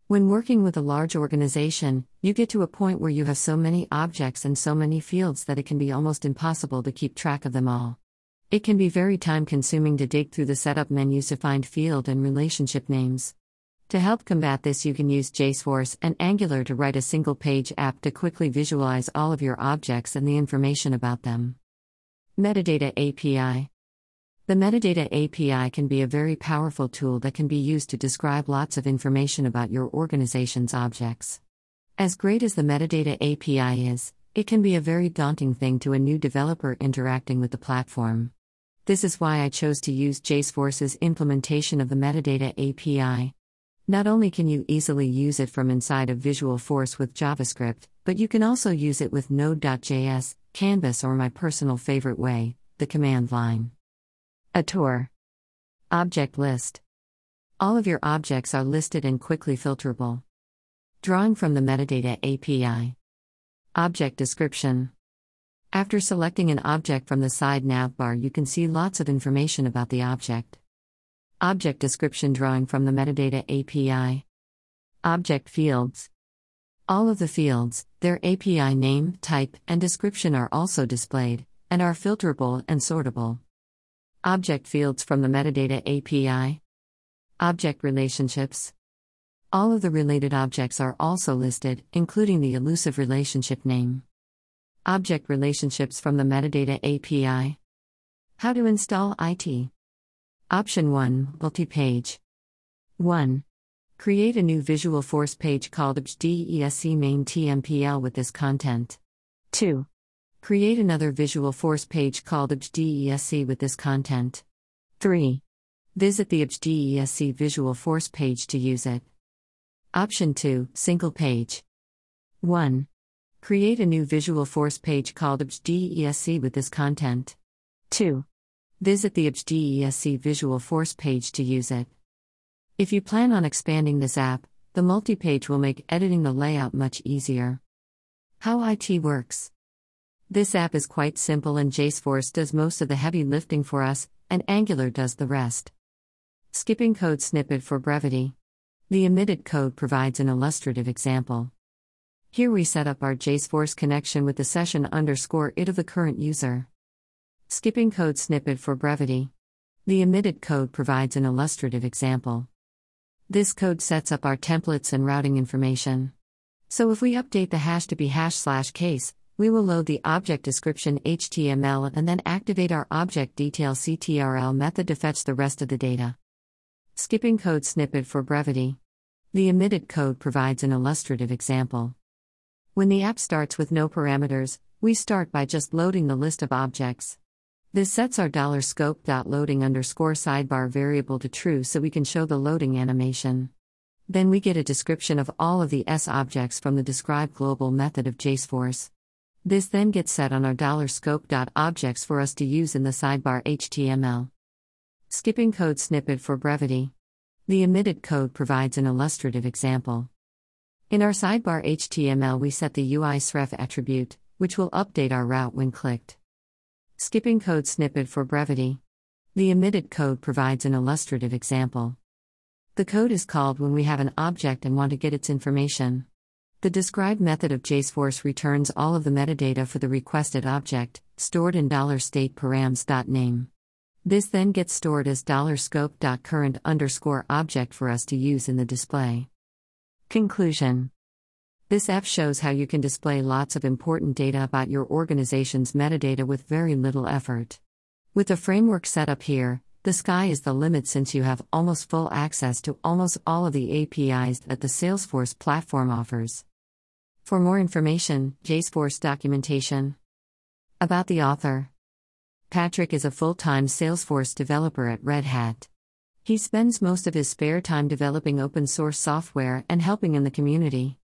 When working with a large organization, you get to a point where you have so many objects and so many fields that it can be almost impossible to keep track of them all. It can be very time-consuming to dig through the setup menus to find field and relationship names. To help combat this, you can use JSForce and Angular to write a single-page app to quickly visualize all of your objects and the information about them. Metadata API. The Metadata API can be a very powerful tool that can be used to describe lots of information about your organization's objects. As great as the Metadata API is, it can be a very daunting thing to a new developer interacting with the platform. This is why I chose to use JSForce's implementation of the Metadata API. Not only can you easily use it from inside of Visualforce with JavaScript, but you can also use it with Node.js, Canvas, or my personal favorite way, the command line. A tour. Object list. All of your objects are listed and quickly filterable. Drawing from the Metadata API. Object description. After selecting an object from the side navbar, you can see lots of information about the object. Object description drawing from the Metadata API. Object fields. All of the fields, their API name, type, and description are also displayed, and are filterable and sortable. Object fields from the Metadata API. Object relationships. All of the related objects are also listed, including the elusive relationship name. Object relationships from the Metadata API. How to install IT. Option 1, multi-page. 1. Create a new Visualforce page called objdesc main tmpl with this content. 2. Create another Visualforce page called objdesc with this content. 3. Visit the objdesc Visualforce page to use it. Option 2, single page. 1. Create a new Visualforce page called objdesc with this content. 2. Visit the objdesc Visualforce page to use it. If you plan on expanding this app, the multi-page will make editing the layout much easier. How IT works. This app is quite simple, and JSForce does most of the heavy lifting for us, and Angular does the rest. Skipping code snippet for brevity. The omitted code provides an illustrative example. Here we set up our JSForce connection with the session_id of the current user. Skipping code snippet for brevity. The omitted code provides an illustrative example. This code sets up our templates and routing information. So if we update the hash to be #/case, we will load the object description HTML and then activate our object detail CTRL method to fetch the rest of the data. Skipping code snippet for brevity. The omitted code provides an illustrative example. When the app starts with no parameters, we start by just loading the list of objects. This sets our $scope.loading_sidebar variable to true so we can show the loading animation. Then we get a description of all of the S objects from the describe global method of JSForce. This then gets set on our $scope.objects for us to use in the sidebar HTML. Skipping code snippet for brevity. The omitted code provides an illustrative example. In our sidebar HTML, we set the UISref attribute, which will update our route when clicked. Skipping code snippet for brevity. The omitted code provides an illustrative example. The code is called when we have an object and want to get its information. The describe method of JSForce returns all of the metadata for the requested object, stored in $state_params.name. This then gets stored as $scope.current_object for us to use in the display. Conclusion. This app shows how you can display lots of important data about your organization's metadata with very little effort. With the framework set up here, the sky is the limit, since you have almost full access to almost all of the APIs that the Salesforce platform offers. For more information, JSForce documentation. About the author. Patrick is a full-time Salesforce developer at Red Hat. He spends most of his spare time developing open-source software and helping in the community.